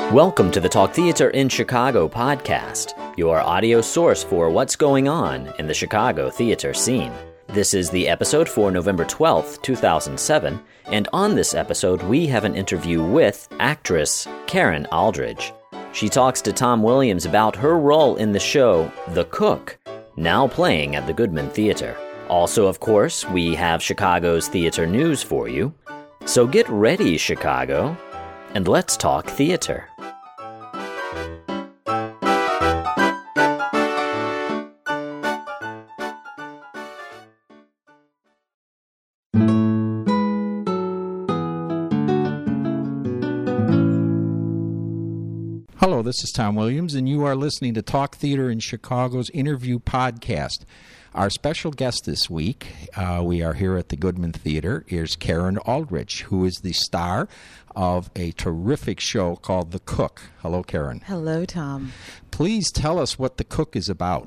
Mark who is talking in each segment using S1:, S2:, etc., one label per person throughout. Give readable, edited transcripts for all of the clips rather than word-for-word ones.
S1: Welcome to the Talk Theater in Chicago podcast, your audio source for what's going on in the Chicago theater scene. This is the episode for November 12th, 2007, and on this episode we have an interview with actress Karen Aldridge. She talks to Tom Williams about her role in the show The Cook, now playing at the Goodman Theater. Also, of course, we have Chicago's theater news for you. So get ready, Chicago, and let's talk theater.
S2: Hello, this is Tom Williams, and you are listening to Talk Theater in Chicago's interview podcast. Our special guest this week, we are here at the Goodman Theater, is Karen Aldridge, who is the star of a terrific show called The Cook. Hello, Karen.
S3: Hello, Tom.
S2: Please tell us what The Cook is about.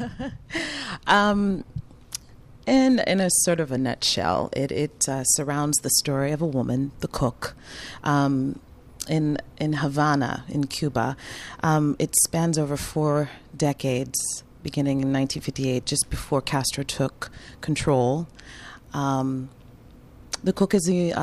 S3: In a sort of a nutshell, it surrounds the story of a woman, the cook, in Havana, in Cuba. It spans over 4 decades, beginning in 1958, just before Castro took control. The cook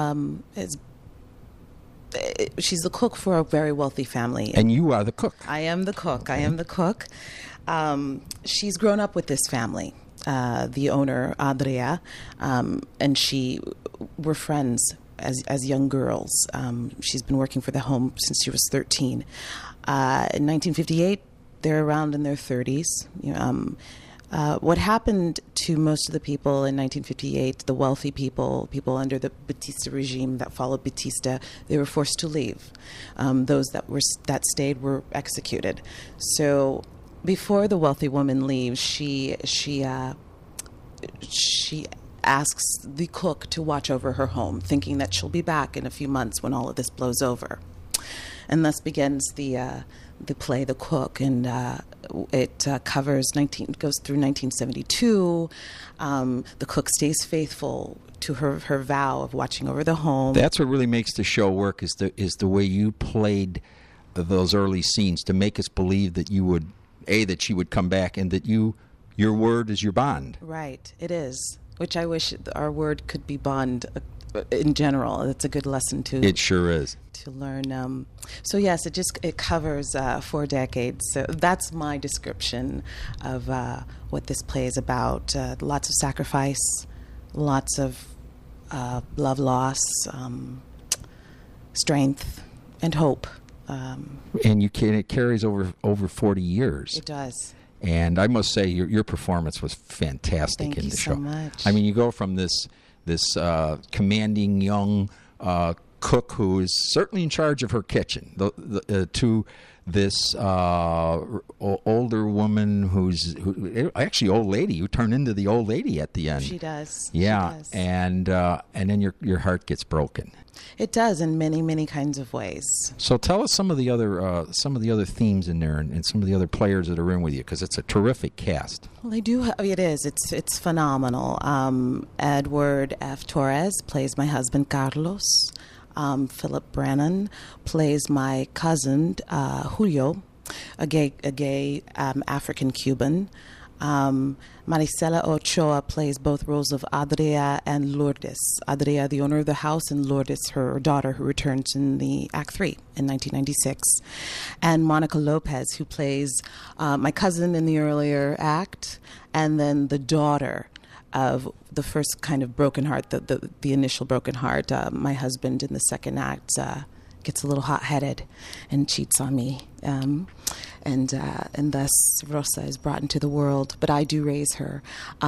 S3: she's the cook for a very wealthy family.
S2: And you are the cook.
S3: I am the cook. I am the cook. She's grown up with this family. The owner, Adria, and she were friends as young girls. She's been working for the home since she was 13. In 1958, they're around in their 30s. What happened to most of the people in 1958, the wealthy people under the Batista regime that followed Batista, they were forced to leave. Those that stayed were executed. So before the wealthy woman leaves, she asks the cook to watch over her home, thinking that she'll be back in a few months when all of this blows over. And thus begins the play The Cook, and it goes through 1972. The cook stays faithful to her vow of watching over the home.
S2: That's what really makes the show work, is the way you played those early scenes to make us believe that you would, that she would come back, and that your word is your bond.
S3: Right, it is. Which I wish our word could be bond in general. It's a good lesson to.
S2: It sure is.
S3: To learn. So yes, it covers 4 decades. So that's my description of what this play is about. Lots of sacrifice, lots of love loss, strength, and hope.
S2: And it carries over 40 years.
S3: It does.
S2: And I must say, your performance was fantastic in the show.
S3: Thank you so much.
S2: I mean, you go from this commanding young cook who is certainly in charge of her kitchen to this older woman who's actually old lady who turned into the old lady at the end.
S3: She does.
S2: Yeah,
S3: she does.
S2: And then your heart gets broken.
S3: It does in many, many kinds of ways. So
S2: tell us some of the other themes in there, and some of the other players that are in with you, because it's a terrific cast.
S3: Well, they do. It is. It's phenomenal. Edward F. Torres plays my husband Carlos. Philip Brannon plays my cousin Julio, a gay African Cuban. Maricela Ochoa plays both roles of Adria and Lourdes. Adria, the owner of the house, and Lourdes, her daughter, who returns in the Act 3 in 1996. And Monica Lopez, who plays my cousin in the earlier act, and then the daughter of the first kind of broken heart, the initial broken heart. My husband in the second act gets a little hot-headed and cheats on me. And thus Rosa is brought into the world, but I do raise her.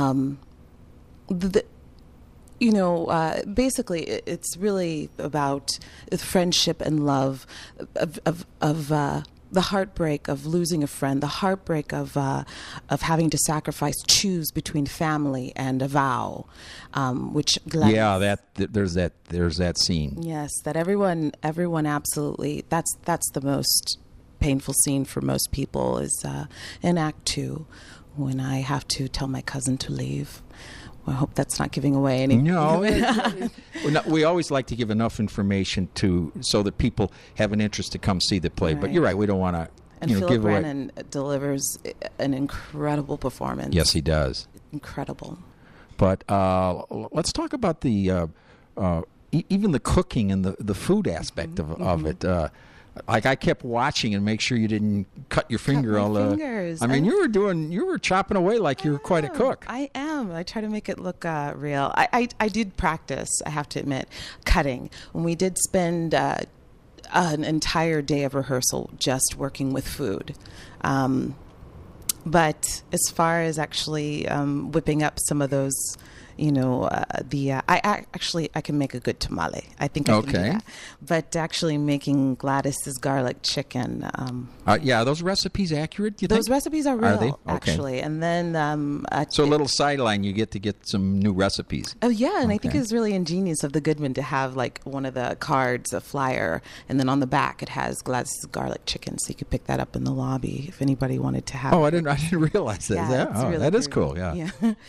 S3: Basically, it's really about friendship and love, of the heartbreak of losing a friend, the heartbreak of having to choose between family and a vow, which
S2: there's that scene.
S3: Yes, that everyone absolutely. That's the most painful scene for most people is in Act 2, when I have to tell my cousin to leave, I hope that's not giving away anything.
S2: No, we always like to give enough information so that people have an interest to come see the play. But you're right, we don't want to
S3: Philip
S2: give away.
S3: Brannon delivers an incredible performance.
S2: Yes, he does.
S3: Incredible.
S2: But let's talk about the even the cooking and the food aspect of it. Like I kept watching and make sure you didn't cut your finger.
S3: Fingers.
S2: I mean, you were chopping away like you're quite a cook.
S3: I am. I try to make it look real. I did practice, I have to admit, cutting. When we did spend an entire day of rehearsal just working with food. But as far as actually whipping up some of those, I can make a good tamale. I think I can do that. But actually making Gladys's garlic chicken.
S2: Are those recipes accurate, do you think?
S3: Those recipes are real,
S2: are they? Okay.
S3: Actually. And then...
S2: so a little sideline, you get some new recipes.
S3: Oh, yeah. And I think it's really ingenious of the Goodman to have like one of the cards, a flyer, and then on the back it has Gladys's garlic chicken. So you could pick that up in the lobby if anybody wanted to have it.
S2: I didn't realize that.
S3: Yeah, really
S2: that is cool, yeah.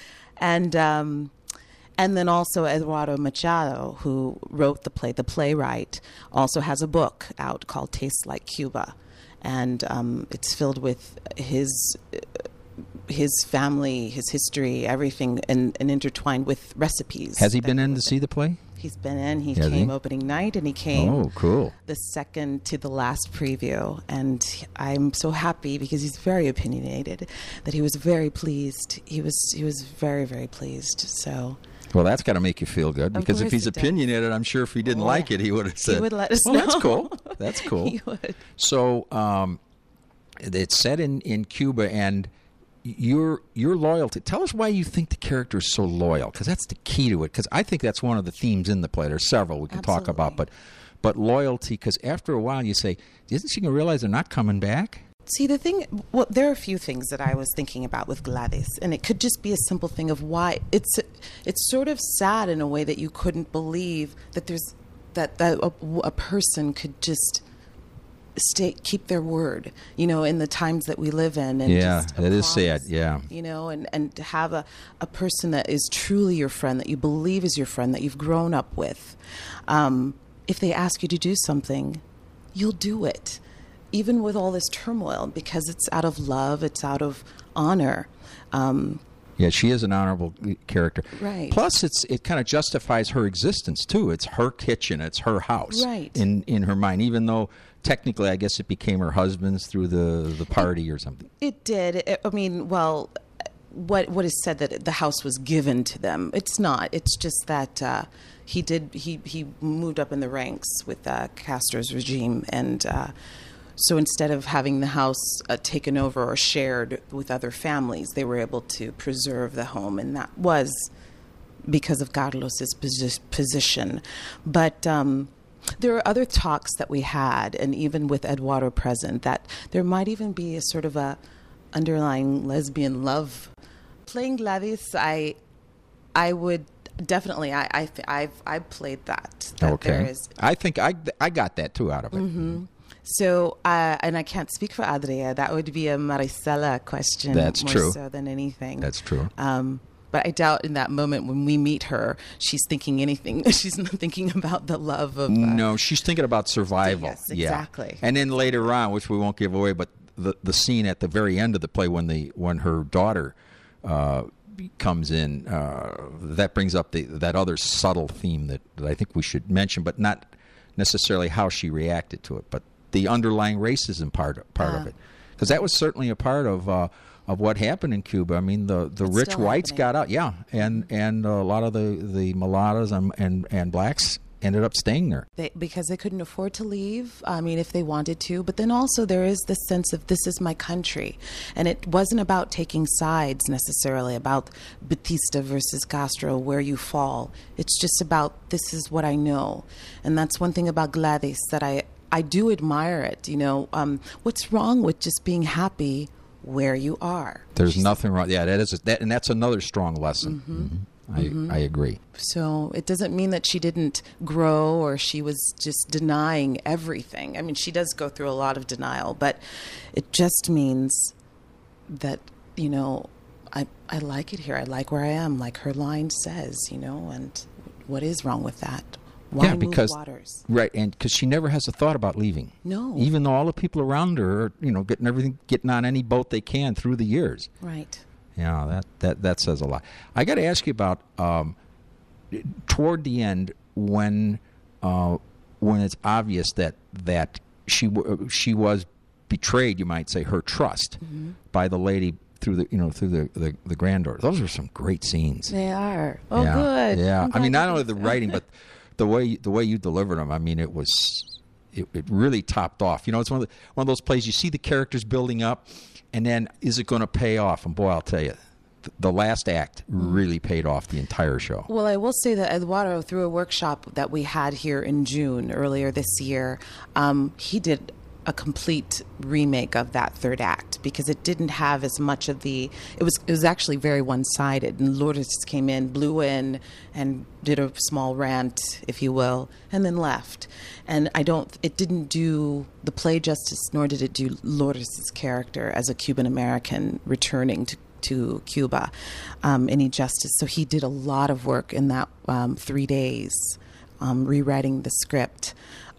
S3: And then also Eduardo Machado, who wrote the play, the playwright, also has a book out called Tastes Like Cuba. And it's filled with his family, his history, everything, and intertwined with recipes.
S2: Has he been in to see the play?
S3: He's been in. He came opening night, and he came the second to the last preview. And I'm so happy because he's very opinionated that he was very pleased. He was very, very pleased. So...
S2: Well, that's got to make you feel good, because if he's opinionated, I'm sure if he didn't like it, he would have said,
S3: he would let us know.
S2: That's cool. That's cool.
S3: He would.
S2: So it's set in Cuba, and your loyalty. Tell us why you think the character is so loyal, because that's the key to it, because I think that's one of the themes in the play. There's several we can talk about, but loyalty, because after a while you say, isn't she going to realize they're not coming back?
S3: See, there are a few things that I was thinking about with Gladys, and it could just be a simple thing of why it's sort of sad in a way that you couldn't believe that a person could just keep their word, in the times that we live in. And
S2: that is sad. Yeah,
S3: and to have a person that is truly your friend, that you believe is your friend, that you've grown up with. If they ask you to do something, you'll do it. Even with all this turmoil, because it's out of love, it's out of honor.
S2: She is an honorable character.
S3: Right.
S2: Plus, it kind of justifies her existence, too. It's her kitchen, it's her house in her mind, even though technically I guess it became her husband's through the party or something.
S3: It did. What is said that the house was given to them. It's not. It's just that he moved up in the ranks with Castro's regime, and so instead of having the house taken over or shared with other families, they were able to preserve the home, and that was because of Carlos's position. But there are other talks that we had, and even with Eduardo present, that there might even be a sort of a underlying lesbian love. Playing Gladys, I would definitely. I've played that.
S2: Okay. I think I got that too out of it.
S3: Mm-hmm. So, and I can't speak for Adria. That would be a Marisela question.
S2: That's
S3: more
S2: true.
S3: So than anything.
S2: That's true.
S3: But I doubt in that moment when we meet her, she's thinking anything. She's not thinking about the love of...
S2: no, she's thinking about survival.
S3: Yes, exactly.
S2: And then later on, which we won't give away, but the scene at the very end of the play when her daughter comes in, that brings up that other subtle theme that I think we should mention, but not necessarily how she reacted to it, but the underlying racism part of it, because that was certainly a part of what happened in Cuba. I mean, the rich whites got out, and a lot of the mulattoes and blacks ended up staying there
S3: because they couldn't afford to leave. I mean, if they wanted to, but then also there is this sense of this is my country, and it wasn't about taking sides necessarily about Batista versus Castro, where you fall. It's just about this is what I know, and that's one thing about Gladys that I do admire it. What's wrong with just being happy where you are?
S2: There's nothing wrong. Yeah, and that's another strong lesson. Mm-hmm. I agree.
S3: So it doesn't mean that she didn't grow or she was just denying everything. I mean, she does go through a lot of denial, but it just means that, I like it here. I like where I am, like her line says, and what is wrong with that? Why move waters?
S2: Right, and because she never has a thought about leaving.
S3: No.
S2: Even though all the people around her are, getting on any boat they can through the years.
S3: Right.
S2: Yeah, that says a lot. I got to ask you about toward the end when it's obvious that she was betrayed, you might say, her trust by the lady through the granddaughter. Those are some great scenes.
S3: They are. Oh,
S2: yeah.
S3: good.
S2: Yeah, I mean, not only the writing, but the way you delivered them. I mean, it really topped off. It's one of those plays you see the characters building up, and then is it going to pay off? And boy, I'll tell you, the last act really paid off the entire show.
S3: Well, I will say that Eduardo, through a workshop that we had here in June earlier this year, he did a complete remake of that third act because it didn't have as much of it was actually very one-sided, and Lourdes came in, blew in, and did a small rant, if you will, and then left. And it didn't do the play justice, nor did it do Lourdes' character as a Cuban American returning to Cuba any justice. So he did a lot of work in that 3 days, rewriting the script.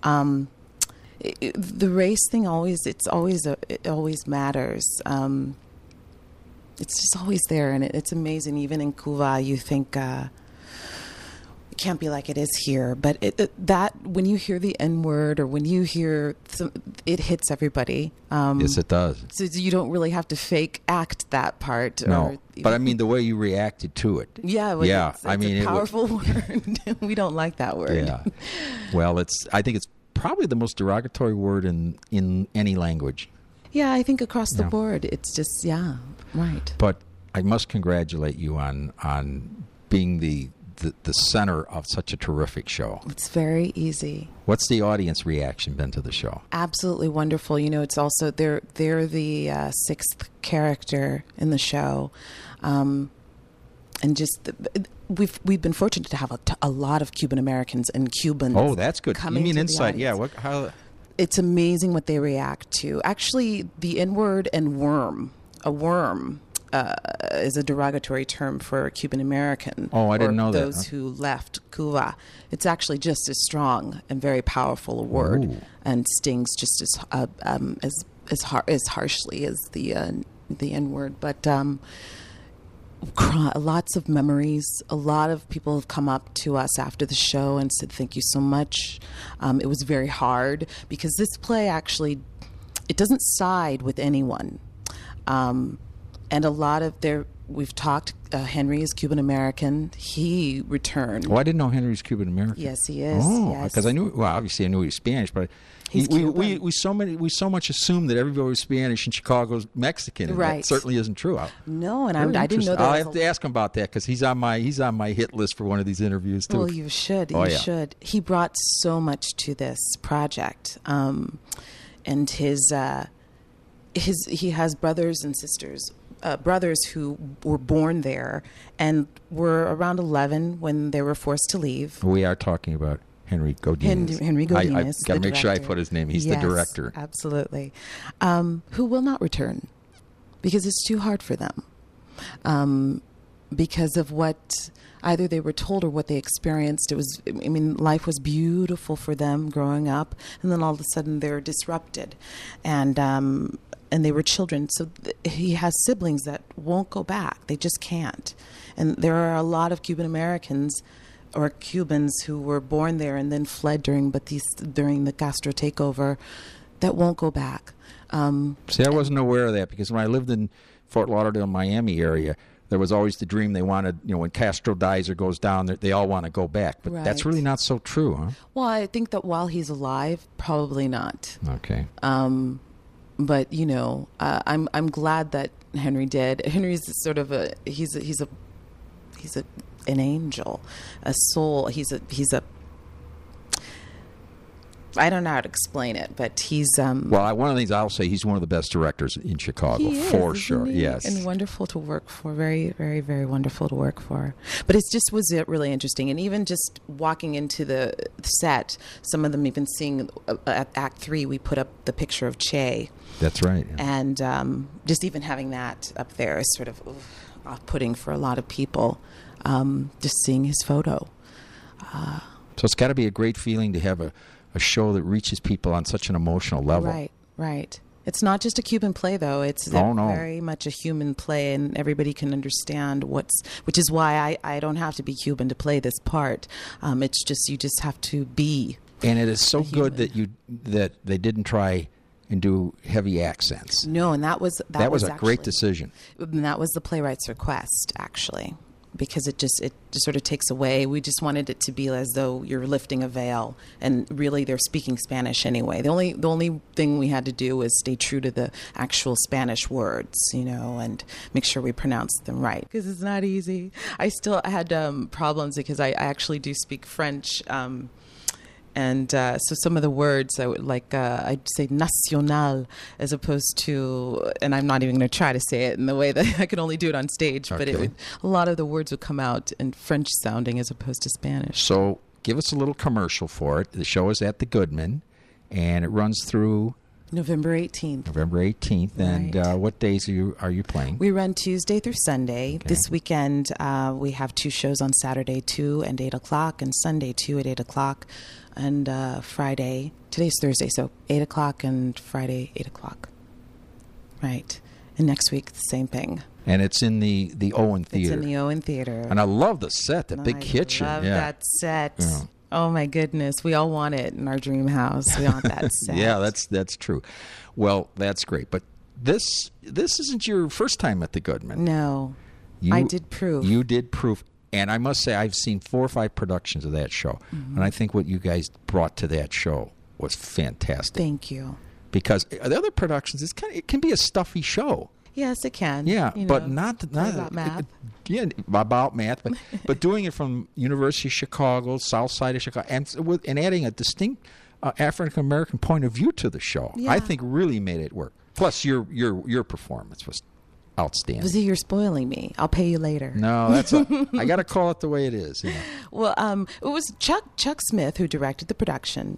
S3: The race thing it always matters. It's just always there, and it's amazing. Even in Cuba, you think it can't be like it is here, but that when you hear the N word or when you hear it hits everybody.
S2: Yes, it does.
S3: So you don't really have to fake act that part.
S2: No, but I mean the way you reacted to it.
S3: Yeah, it's a powerful word. We don't like that word.
S2: Yeah. Well, I think it's probably the most derogatory word in any language.
S3: Yeah, I think across the board, it's just right.
S2: But I must congratulate you on being the center of such a terrific show.
S3: It's very easy.
S2: What's the audience reaction been to the show?
S3: Absolutely wonderful. It's also they're the sixth character in the show, and just we've been fortunate to have a lot of Cuban Americans and Cubans.
S2: Oh, that's good. You mean insight? Yeah.
S3: How? It's amazing what they react to. Actually, the N-word and a worm. Is a derogatory term for a Cuban American.
S2: Oh, I didn't know that.
S3: Those who left Cuba. It's actually just as strong and very powerful a word, and stings just as harshly as the N-word. But lots of memories. A lot of people have come up to us after the show and said, "Thank you so much." It was very hard because this play actually it doesn't side with anyone. And a lot of we've talked, Henry is Cuban American. He returned.
S2: Oh, I didn't know Henry was Cuban American.
S3: Yes, he is.
S2: Oh, because obviously I knew he was Spanish, but we so much assume that everybody was Spanish in Chicago is Mexican. And
S3: right.
S2: That certainly isn't true.
S3: No, and I didn't know that.
S2: I'll have to ask him about that because he's on my hit list for one of these interviews too.
S3: Well, you should. You should. He brought so much to this project, and he has brothers and sisters. Brothers who were born there and were around 11 when they were forced to leave.
S2: We are talking about Henry Godinez.
S3: Henry Godinez.
S2: I've got to make sure I put his name. He's the director.
S3: Absolutely. Who will not return because it's too hard for them. Because of what either they were told or what they experienced. Life was beautiful for them growing up, and then all of a sudden they're disrupted. And they were children, so he has siblings that won't go back. They just can't. And there are a lot of Cuban Americans or Cubans who were born there and then fled during the Castro takeover that won't go back.
S2: See, I wasn't aware of that because when I lived in Fort Lauderdale, Miami area, there was always the dream they wanted, when Castro dies or goes down, they all want to go back. But That's really not so true, huh?
S3: Well, I think that while he's alive, probably not.
S2: Okay.
S3: But I'm glad that Henry did. Henry's sort of he's an angel, a soul. He's a I don't know how to explain it, but he's
S2: well, one of the things I'll say, he's one of the best directors in Chicago, for sure. Yes,
S3: and wonderful to work for. Very, very, very wonderful to work for. But it just was really interesting, and even just walking into the set, some of them even seeing at Act 3, we put up the picture of Che.
S2: That's right. Yeah.
S3: And just even having that up there is sort of off-putting for a lot of people, just seeing his photo.
S2: So it's got to be a great feeling to have a show that reaches people on such an emotional level.
S3: Right. It's not just a Cuban play, though. It's very much a human play, and everybody can understand which is why I don't have to be Cuban to play this part. It's just, you just have to be.
S2: And it is so good that they didn't try and do heavy accents.
S3: No, and that was
S2: a great decision.
S3: And that was the playwright's request, actually, because it just sort of takes away. We just wanted it to be as though you're lifting a veil, and really they're speaking Spanish anyway. The only thing we had to do was stay true to the actual Spanish words, and make sure we pronounced them right, because it's not easy. I still had problems because I actually do speak French. And so some of the words I'd say nacional as opposed to, and I'm not even going to try to say it in the way that I could only do it on stage, but a lot of the words would come out in French sounding as opposed to Spanish.
S2: So give us a little commercial for it. The show is at the Goodman, and it runs through
S3: November 18th.
S2: November 18th.
S3: Right.
S2: And what days are you playing?
S3: We run Tuesday through Sunday. Okay. This weekend we have 2 shows on Saturday, 2 and 8 o'clock, and Sunday, 2 at 8 o'clock. And Friday, today's Thursday, so 8 o'clock, and Friday, 8 o'clock. Right. And next week, the same thing.
S2: And it's in the Owen Theater.
S3: It's in the Owen Theater.
S2: And I love the set, the big kitchen.
S3: I love that set. Yeah. Oh, my goodness. We all want it in our dream house. We want that set.
S2: Yeah, that's true. Well, that's great. But this isn't your first time at the Goodman.
S3: No. I did Proof.
S2: You did Proof. And I must say, I've seen 4 or 5 productions of that show. Mm-hmm. And I think what you guys brought to that show was fantastic.
S3: Thank you.
S2: Because the other productions, it can be a stuffy show.
S3: Yes, it can.
S2: Yeah, but not
S3: about math.
S2: About math, but doing it from University of Chicago, South Side of Chicago, and adding a distinct African American point of view to the show, I think really made it work. Plus, your performance was outstanding.
S3: See, you're spoiling me. I'll pay you later.
S2: No, I got to call it the way it is.
S3: Well, it was Chuck Smith who directed the production.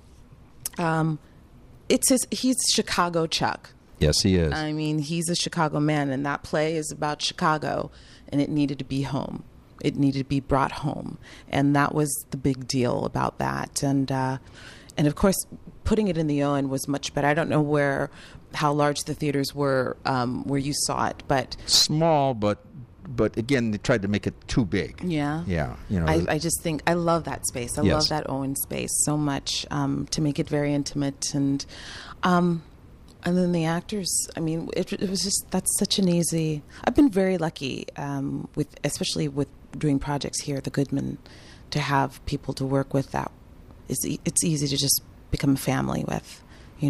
S3: He's Chicago Chuck.
S2: Yes, he is.
S3: I mean, he's a Chicago man, and that play is about Chicago, and it needed to be home. It needed to be brought home, and that was the big deal about that. And of course, putting it in the Owen was much better. I don't know how large the theaters were where you saw it, but
S2: small, but again, they tried to make it too big.
S3: Yeah. I just think I love that space. I love that Owen space so much, to make it very intimate, and then the actors. I mean, it was just, that's such an easy. I've been very lucky especially with doing projects here at the Goodman, to have people to work with that. It's easy to just become a family with,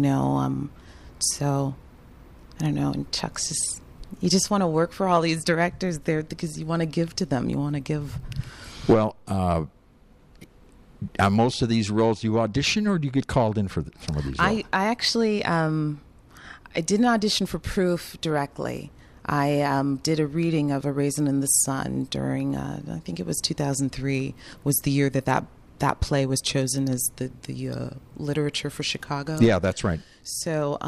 S3: so I don't know. And Chuck's just, you just want to work for all these directors there because you want to give to them. You want to give.
S2: Well, on most of these roles, do you audition or do you get called in for some of these roles?
S3: I actually, I didn't audition for Proof directly. I did a reading of A Raisin in the Sun during, I think it was 2003, was the year that play was chosen as the literature for Chicago.
S2: Yeah, that's right.
S3: So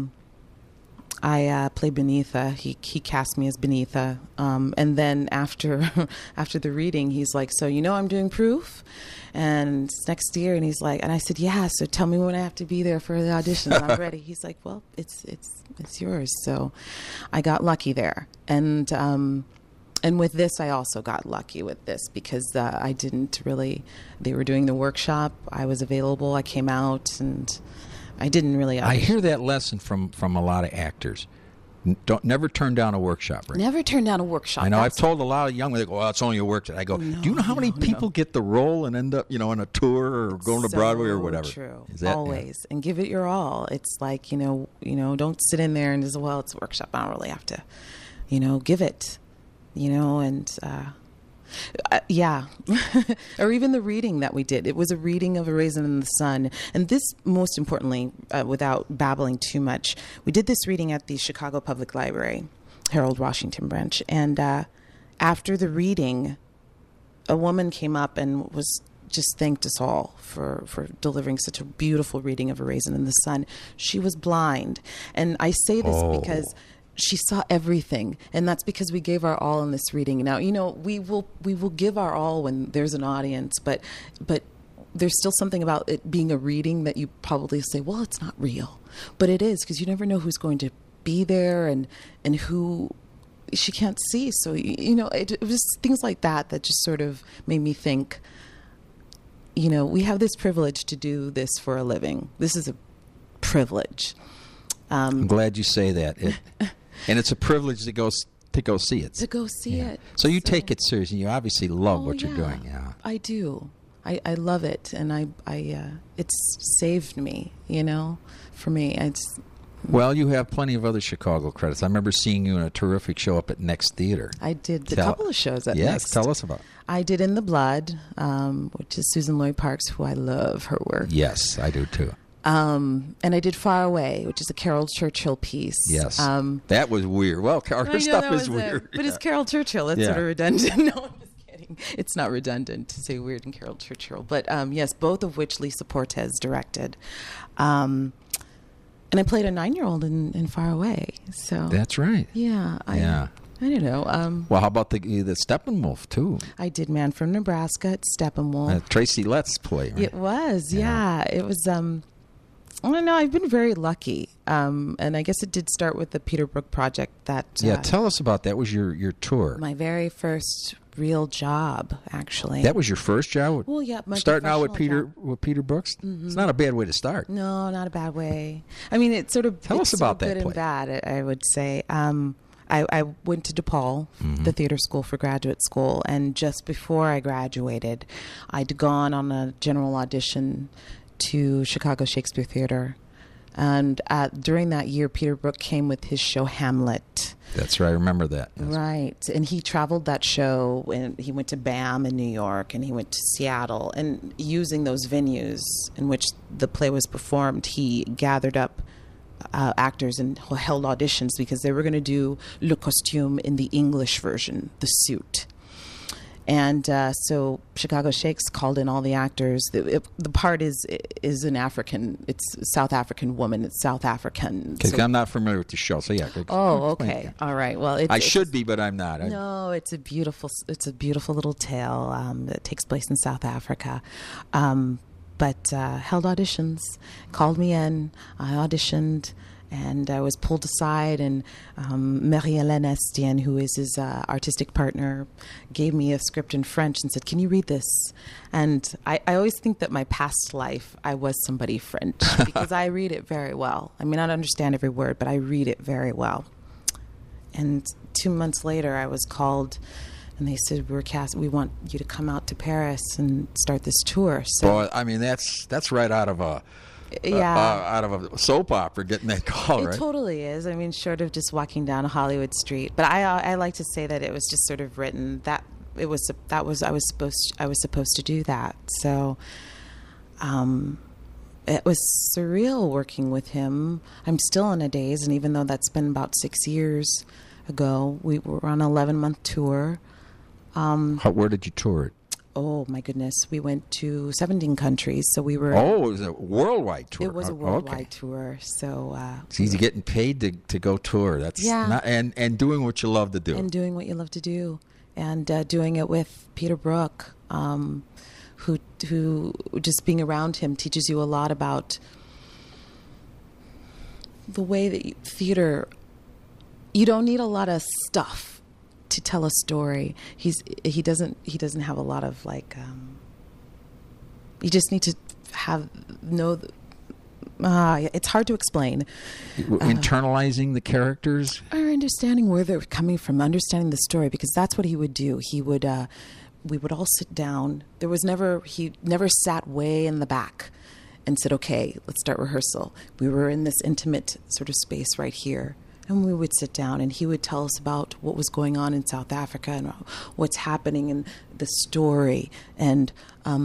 S3: I played Beneatha. He cast me as Beneatha. And then after the reading, he's like, so I'm doing Proof? And it's next year. And he's like, and I said, yeah, so tell me when I have to be there for the auditions. I'm ready. He's like, well, it's yours. So I got lucky there. And with this, I also got lucky with this because I didn't really, they were doing the workshop. I was available. I came out, and I didn't really audition.
S2: I hear that lesson from a lot of actors. Never turn down a workshop. Right?
S3: Never turn down a workshop.
S2: I know. I've told a lot of young men, they go, well, it's only a workshop. I go, do you know how many people get the role and end up, on a tour or going to Broadway or whatever?
S3: True. Always. And give it your all. It's like, don't sit in there and just, well, it's a workshop. I don't really have to, give it. And yeah. Or even the reading that we did. It was a reading of A Raisin in the Sun. And this, most importantly, without babbling too much, we did this reading at the Chicago Public Library, Harold Washington branch. And after the reading, a woman came up and just thanked us all for delivering such a beautiful reading of A Raisin in the Sun. She was blind. And I say this because she saw everything, and that's because we gave our all in this reading. Now, we will give our all when there's an audience, but there's still something about it being a reading that you probably say, well, it's not real, but it is, because you never know who's going to be there and who she can't see. So it was things like that just sort of made me think, we have this privilege to do this for a living. This is a privilege.
S2: I'm glad you say that. And it's a privilege to go see it.
S3: To go see it.
S2: So you take it seriously. You obviously love what you're doing. Yeah,
S3: I do. I love it, and I it's saved me. For me,
S2: Well, you have plenty of other Chicago credits. I remember seeing you in a terrific show up at Next Theater.
S3: I did a couple of shows at Next.
S2: Yes, tell us about it.
S3: I did In the Blood, which is Susan Lloyd Parks, who I love her work.
S2: Yes, I do too.
S3: And I did Far Away, which is a Carol Churchill piece.
S2: Yes. That was weird. Well, her stuff is weird.
S3: But it's Carol Churchill. It's sort of redundant. No, I'm just kidding. It's not redundant to say weird and Carol Churchill. But yes, both of which Lisa Portes directed. And I played a 9-year-old in Far Away. So
S2: that's right.
S3: Yeah. I don't know.
S2: Well, how about the Steppenwolf, too?
S3: I did Man from Nebraska at Steppenwolf.
S2: Tracy Letts play, right?
S3: It was, yeah. It was... I don't know. I've been very lucky, and I guess it did start with the Peter Brook project.
S2: Tell us about that. That was your tour.
S3: My very first real job, actually.
S2: That was your first job.
S3: Well, yeah, my
S2: starting out with
S3: job.
S2: Peter Brooks.
S3: Mm-hmm.
S2: It's not a bad way to start.
S3: No, not a bad way. I mean, it's sort of
S2: tell us about that.
S3: Good
S2: play.
S3: And bad, I would say. I went to DePaul, the theater school for graduate school, and just before I graduated, I'd gone on a general audition to Chicago Shakespeare Theater. And during that year, Peter Brook came with his show Hamlet.
S2: That's right. I remember that. Yes.
S3: Right. And he traveled that show, and he went to BAM in New York, and he went to Seattle. And using those venues in which the play was performed, he gathered up actors and held auditions because they were going to do Le Costume in the English version, the suit. And so Chicago Shakes called in all the actors. The part is an African. It's a South African woman. It's South African.
S2: So, I'm not familiar with the show, so yeah.
S3: Okay. All right. Well,
S2: I should be, but I'm not.
S3: No, it's a beautiful little tale that takes place in South Africa. But held auditions, called me in. I auditioned. And I was pulled aside, and Marie-Hélène Estienne, who is his artistic partner, gave me a script in French and said, "Can you read this?" And I always think that my past life, I was somebody French, because I read it very well. I mean, I don't understand every word, but I read it very well. And 2 months later, I was called, and they said, we want you to come out to Paris and start this tour. So,
S2: well, I mean, that's right out of a... out of a soap opera, getting that call, right?
S3: It totally is. I mean, short of just walking down a Hollywood street. But I like to say that it was just sort of written that I was supposed to do that. So it was surreal working with him. I'm still in a daze, and even though that's been about 6 years ago, we were on an 11-month tour.
S2: Where did you tour it?
S3: Oh, my goodness. We went to 17 countries, so we were...
S2: Oh, it was a worldwide tour.
S3: It was a worldwide tour, so...
S2: it's easy getting paid to go tour. That's not, and doing what you love to do.
S3: And doing what you love to do. And doing it with Peter Brook, who just being around him teaches you a lot about the way that theater... You don't need a lot of stuff to tell a story. He doesn't have a lot of you just need to know it's hard to explain.
S2: Internalizing the characters,
S3: or understanding where they're coming from, understanding the story, because that's what he would do. He would we would all sit down. He never sat way in the back and said, "Okay, let's start rehearsal." We were in this intimate sort of space right here. And we would sit down, and he would tell us about what was going on in South Africa and what's happening in the story, and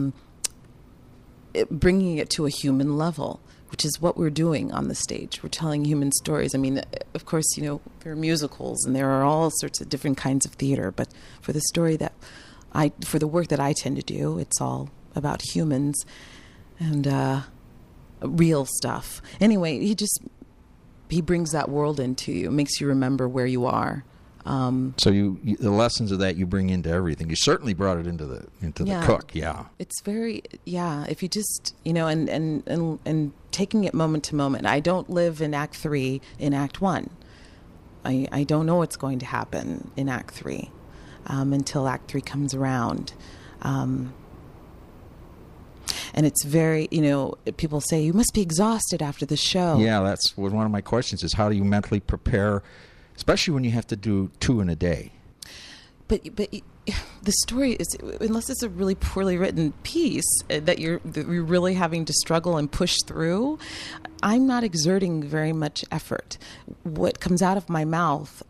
S3: bringing it to a human level, which is what we're doing on the stage. We're telling human stories. I mean, of course, there are musicals, and there are all sorts of different kinds of theater, but for the story for the work that I tend to do, it's all about humans and real stuff. Anyway, he brings that world into you, makes you remember where you are.
S2: So the lessons of that you bring into everything. You certainly brought it into the cook. Yeah.
S3: It's very, if you just, and taking it moment to moment. I don't live in Act 3 in Act 1. I don't know what's going to happen in Act 3 until Act 3 comes around. And it's very, people say, you must be exhausted after the show.
S2: Yeah, that's one of my questions is how do you mentally prepare, especially when you have to do 2 in a day?
S3: But the story is, unless it's a really poorly written piece that you're really having to struggle and push through, I'm not exerting very much effort. What comes out of my mouth,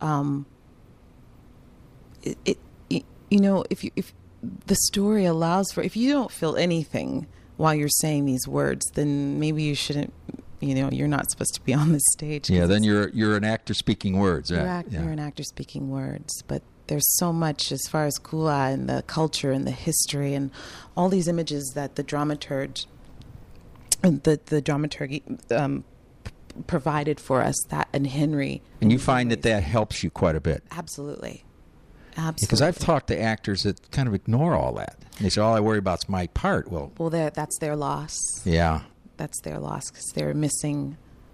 S3: if the story allows for, if you don't feel anything while you're saying these words, then maybe you shouldn't. You're not supposed to be on the stage.
S2: Yeah, then you're an actor speaking words. Right?
S3: You're an actor speaking words, but there's so much as far as Kula and the culture and the history and all these images that the dramaturge provided for us, that and Henry.
S2: And you find that helps you quite a bit.
S3: Absolutely.
S2: Because I've talked to actors that kind of ignore all that. They say, all I worry about is my part. Well,
S3: that's their loss.
S2: Yeah.
S3: That's their loss because they're missing,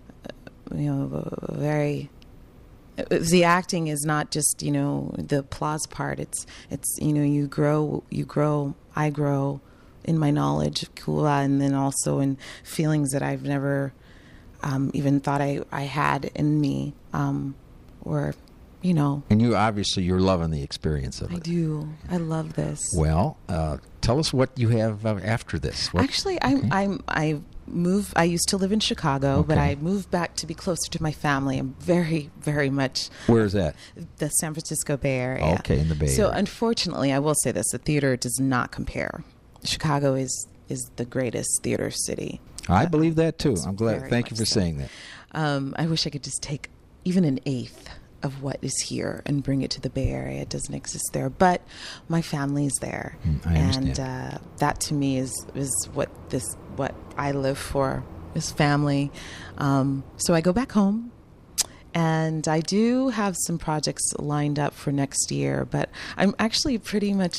S3: very. The acting is not just the applause part. It's you grow. I grow in my knowledge of Kula, and then also in feelings that I've never even thought I had in me, or.
S2: And you're loving the experience of it.
S3: I do. I love this.
S2: Well, tell us what you have after this.
S3: Actually, I used to live in Chicago, but I moved back to be closer to my family. I'm very, very much.
S2: Where is that?
S3: The San Francisco Bay Area.
S2: Okay, in the Bay Area.
S3: So unfortunately, I will say this: the theater does not compare. Chicago is the greatest theater city.
S2: I believe that too. I'm glad. Thank you for saying that.
S3: I wish I could just take even an eighth of what is here and bring it to the Bay Area. It doesn't exist there, but my family's there,
S2: I understand.
S3: And that to me is what I live for, is family. So I go back home, and I do have some projects lined up for next year, but I'm actually pretty much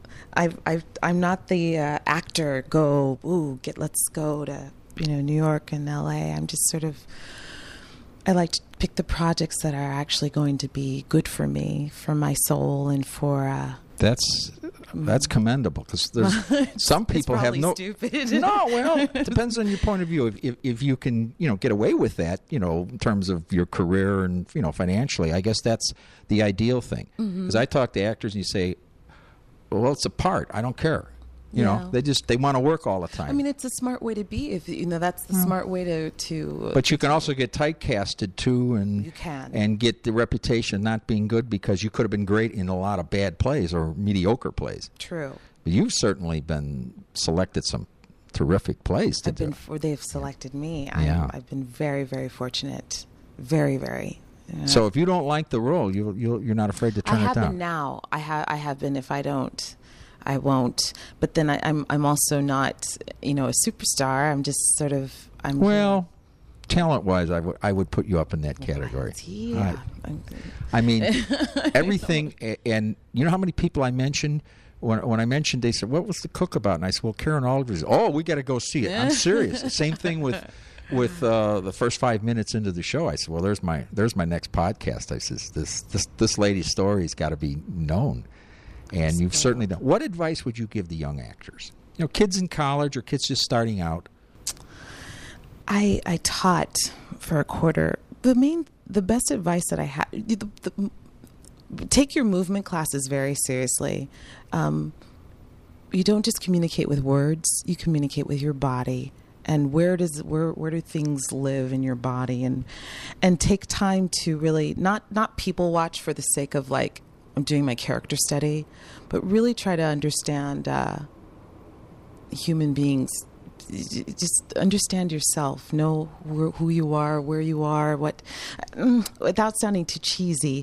S3: I'm not the actor. Let's go to New York and LA. I'm just sort of. I like to pick the projects that are actually going to be good for me, for my soul, and for.
S2: That's commendable because there's some people
S3: it's
S2: have no.
S3: Stupid.
S2: No, well, it depends on your point of view. If you can get away with that, in terms of your career and financially, I guess that's the ideal thing. Because I talk to actors and you say, well, it's a part. I don't care. They want to work all the time.
S3: I mean, it's a smart way to be. If that's the smart way to.
S2: But you can also get typecasted too, and
S3: you can,
S2: and get the reputation not being good because you could have been great in a lot of bad plays or mediocre plays.
S3: True.
S2: But you've certainly been selected some terrific plays to do.
S3: They've selected me. I've been very, very fortunate. Very, very.
S2: So if you don't like the role, you're not afraid to turn it down.
S3: I have been now. I have been. If I don't. I won't. But then I'm also not, a superstar. I'm just sort of.
S2: Talent-wise, I would put you up in that category.
S3: Yeah.
S2: I mean, everything. And you know how many people I mentioned? When I mentioned, they said, "What was the cook about?" And I said, "Well, Karen Aldridge." Oh, we got to go see it. I'm serious. Same thing with the first 5 minutes into the show. I said, "Well, there's my next podcast." I says, "This lady's story's got to be known." And you've certainly done. What advice would you give the young actors? Kids in college or kids just starting out?
S3: I taught for a quarter. The best advice that I had: take your movement classes very seriously. You don't just communicate with words; you communicate with your body. And where do things live in your body? And take time to really not people watch for the sake of like. I'm doing my character study, but really try to understand human beings. Just understand yourself, know who you are, where you are, what, without sounding too cheesy.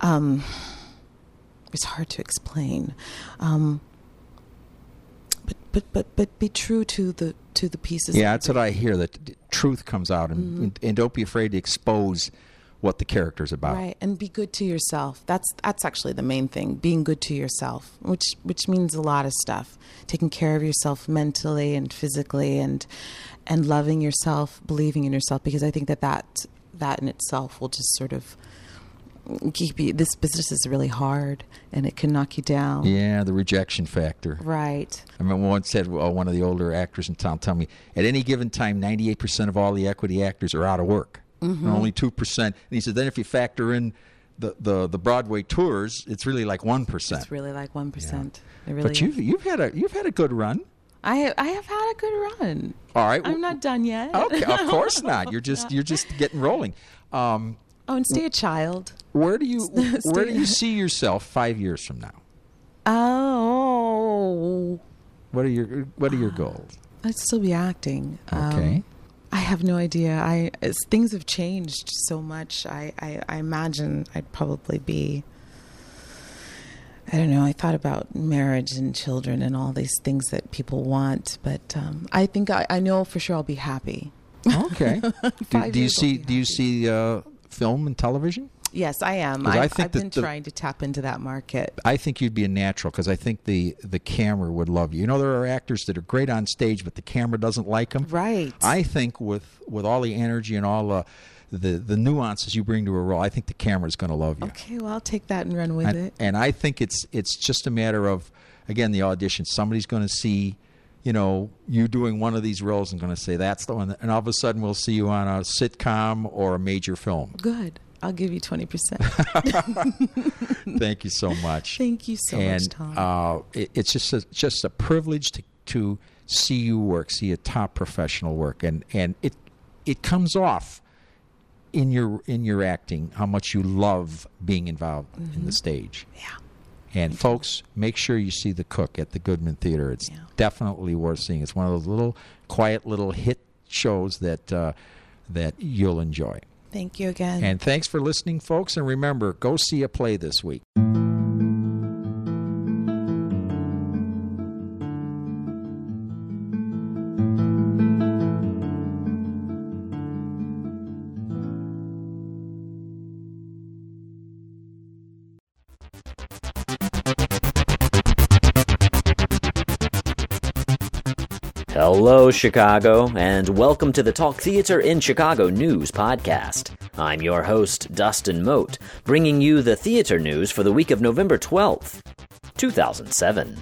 S3: It's hard to explain. But but be true to the pieces.
S2: Yeah, that's what I hear. That truth comes out, and don't be afraid to expose what the character's about.
S3: Right, and be good to yourself. That's actually the main thing. Being good to yourself, which means a lot of stuff. Taking care of yourself mentally and physically, and loving yourself, believing in yourself. Because I think that in itself will just sort of keep you. This business is really hard, and it can knock you down.
S2: Yeah, the rejection factor.
S3: Right.
S2: I remember once said one of the older actors in town told me, at any given time, 98% of all the equity actors are out of work. And only 2%. And he said, then if you factor in the Broadway tours, it's really like 1%.
S3: It's really like 1%.
S2: Yeah.
S3: It really
S2: but you've had a good run.
S3: I have had a good run.
S2: All right,
S3: I'm not done yet.
S2: Okay, of course not. You're just getting rolling.
S3: And stay a child.
S2: Where do you see yourself 5 years from now?
S3: Oh,
S2: what are your goals?
S3: I'd still be acting.
S2: Okay.
S3: I have no idea. Things have changed so much. I imagine I'd probably be, I don't know, I thought about marriage and children and all these things that people want, but I think I know for sure I'll be happy. Okay.
S2: Do you see film and television?
S3: Yes, I am. I've been trying to tap into that market.
S2: I think you'd be a natural because I think the camera would love you. You know, there are actors that are great on stage, but the camera doesn't like them.
S3: Right.
S2: I think with all the energy and all the nuances you bring to a role, I think the camera's going to love you.
S3: Okay, well, I'll take that and run with it.
S2: And I think it's just a matter of, again, the audition. Somebody's going to see, you doing one of these roles and going to say, that's the one. And all of a sudden we'll see you on a sitcom or a major film.
S3: Good. I'll give you 20%.
S2: Thank you so much.
S3: Thank you so much, Tom.
S2: It's just a privilege to see you work, see a top professional work, and it comes off in your acting how much you love being involved in the stage.
S3: Yeah.
S2: And folks, make sure you see The Cook at the Goodman Theater. It's definitely worth seeing. It's one of those little quiet little hit shows that you'll enjoy.
S3: Thank you again.
S2: And thanks for listening, folks. And remember, go see a play this week.
S1: Hello, Chicago, and welcome to the Talk Theater in Chicago News podcast. I'm your host, Dustin Mote, bringing you the theater news for the week of November 12th, 2007.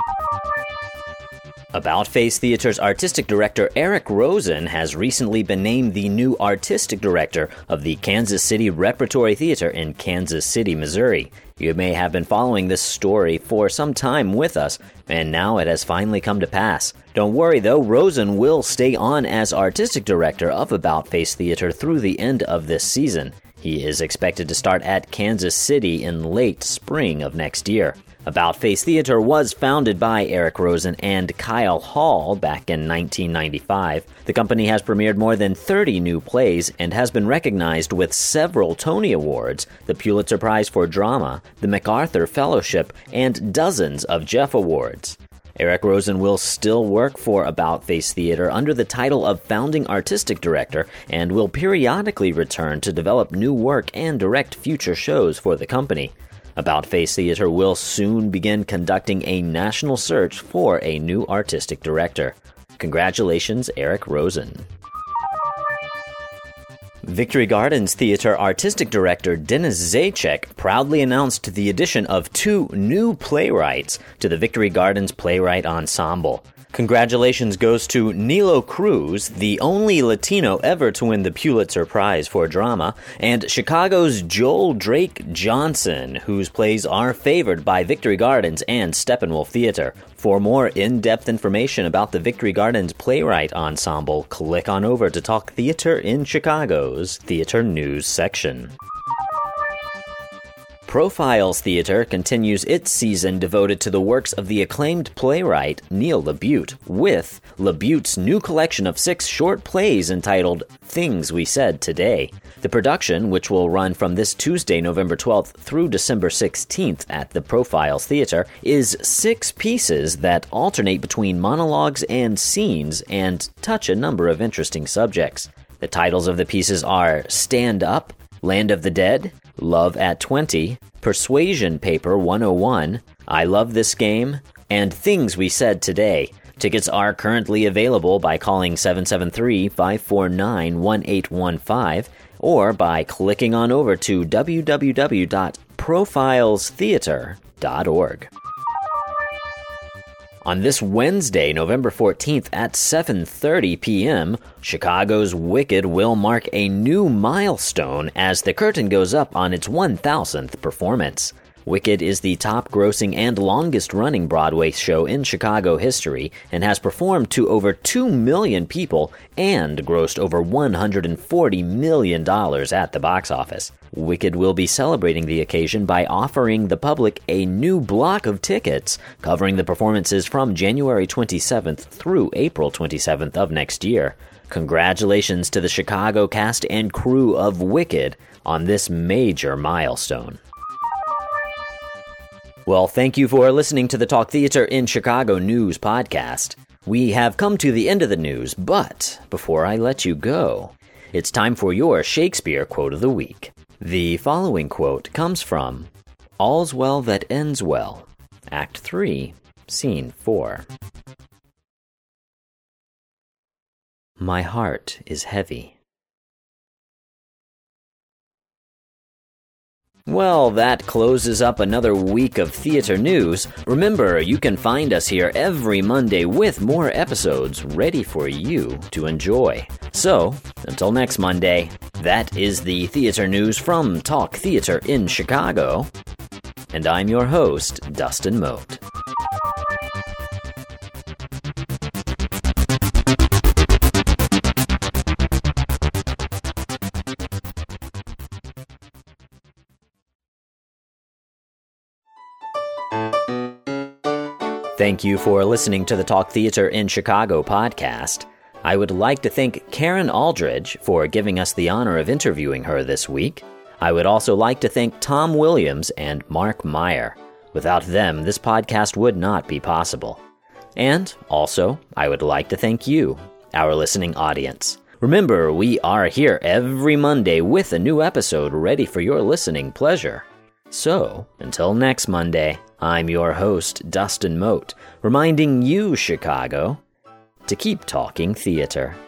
S1: About Face Theater's artistic director Eric Rosen has recently been named the new artistic director of the Kansas City Repertory Theater in Kansas City, Missouri. You may have been following this story for some time with us, and now it has finally come to pass. Don't worry though, Rosen will stay on as artistic director of About Face Theater through the end of this season. He is expected to start at Kansas City in late spring of next year. About Face Theater was founded by Eric Rosen and Kyle Hall back in 1995. The company has premiered more than 30 new plays and has been recognized with several Tony Awards, the Pulitzer Prize for Drama, the MacArthur Fellowship, and dozens of Jeff Awards. Eric Rosen will still work for About Face Theater under the title of Founding Artistic Director and will periodically return to develop new work and direct future shows for the company. About Face Theater will soon begin conducting a national search for a new artistic director. Congratulations, Eric Rosen. Victory Gardens Theater artistic director Dennis Zajac proudly announced the addition of 2 new playwrights to the Victory Gardens Playwright Ensemble. Congratulations goes to Nilo Cruz, the only Latino ever to win the Pulitzer Prize for Drama, and Chicago's Joel Drake Johnson, whose plays are favored by Victory Gardens and Steppenwolf Theater. For more in-depth information about the Victory Gardens Playwright Ensemble, click on over to Talk Theater in Chicago's Theater News section. Profiles Theater continues its season devoted to the works of the acclaimed playwright Neil LaBute, with LaBute's new collection of 6 short plays entitled Things We Said Today. The production, which will run from this Tuesday, November 12th through December 16th at the Profiles Theater, is 6 pieces that alternate between monologues and scenes and touch a number of interesting subjects. The titles of the pieces are Stand Up, Land of the Dead, Love at 20, Persuasion Paper 101, I Love This Game, and Things We Said Today. Tickets are currently available by calling 773-549-1815 or by clicking on over to www.profilestheater.org. On this Wednesday, November 14th at 7:30 p.m., Chicago's Wicked will mark a new milestone as the curtain goes up on its 1,000th performance. Wicked is the top-grossing and longest-running Broadway show in Chicago history and has performed to over 2 million people and grossed over $140 million at the box office. Wicked will be celebrating the occasion by offering the public a new block of tickets covering the performances from January 27th through April 27th of next year. Congratulations to the Chicago cast and crew of Wicked on this major milestone. Well, thank you for listening to the Talk Theater in Chicago News podcast. We have come to the end of the news, but before I let you go, it's time for your Shakespeare quote of the week. The following quote comes from All's Well That Ends Well, Act 3, Scene 4. My heart is heavy. Well, that closes up another week of theater news. Remember, you can find us here every Monday with more episodes ready for you to enjoy. So, until next Monday, that is the theater news from Talk Theater in Chicago. And I'm your host, Dustin Mote. Thank you for listening to the Talk Theater in Chicago podcast. I would like to thank Karen Aldridge for giving us the honor of interviewing her this week. I would also like to thank Tom Williams and Mark Meyer. Without them, this podcast would not be possible. And also, I would like to thank you, our listening audience. Remember, we are here every Monday with a new episode ready for your listening pleasure. So, until next Monday, I'm your host, Dustin Mote, reminding you, Chicago, to keep talking theater.